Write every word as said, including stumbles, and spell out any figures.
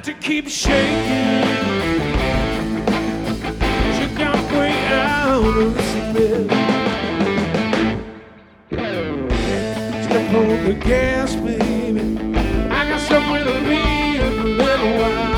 got to keep shaking. You got to break out of this bed. Step on the gas, baby. I got somewhere to be in a little while.